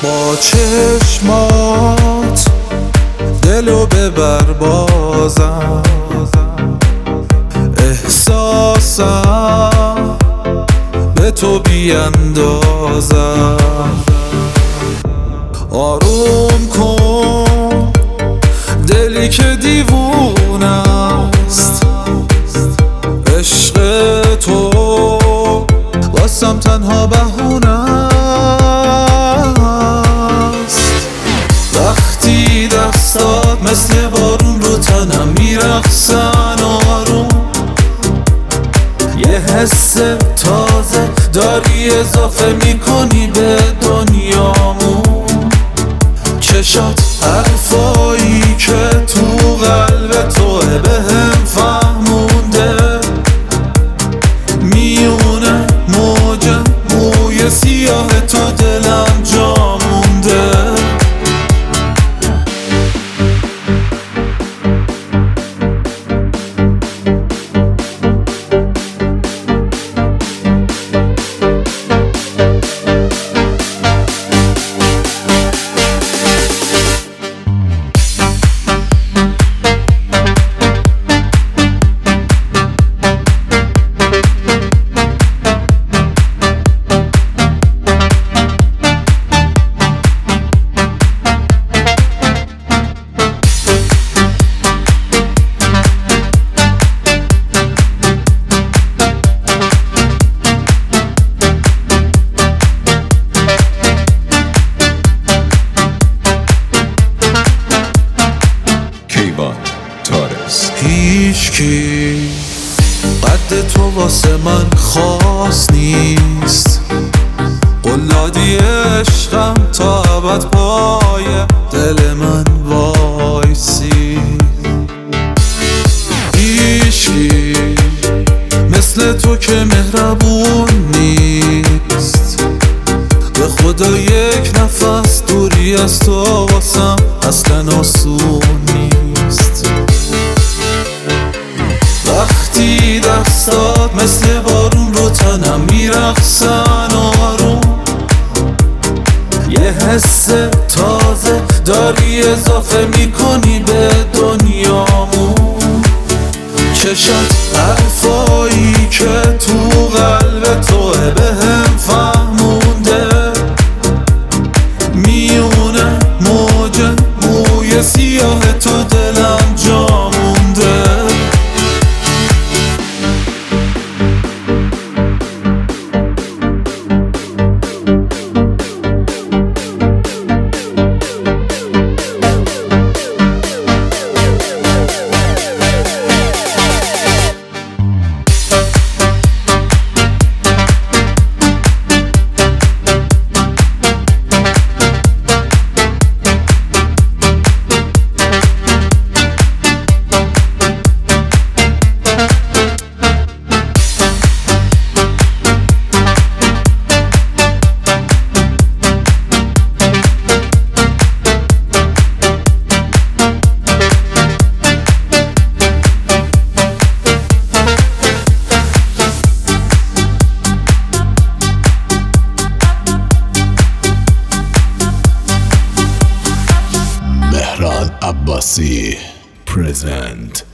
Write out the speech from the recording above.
با چشمات دلو ببر بازم، احساسم به تو بیندازم. آروم کن دلی که دیوونه است، عشق تو واسم تنها بهونه است. وقتی دستات مثل بارون رو تنم میرقصن آروم، یه حس تازه داری اضافه میکنی به دنیامون. چشات حرفایی که تو قلب توه بهم فهمونده، میونه موج موی سیاه تو دلم جا مونده. هیچکی قد تو واسه من خاص نیست، قلادی عشقم تا ابد پای دل من وایسی. هیچکی مثل تو که مهربون نیست، به خدا یک نفس دوری از تو واسم اصلا آسون نیست. وقتی دستات مثل بارون رو تنم میرقصن آروم، یه حس تازه داری اضافه میکنی به دنیامون. چشات حرفایی که تو قلب توه بهم فهمونده، میونه موج موی سیاه تو دلم جا مونده. Mehran Abbasi present.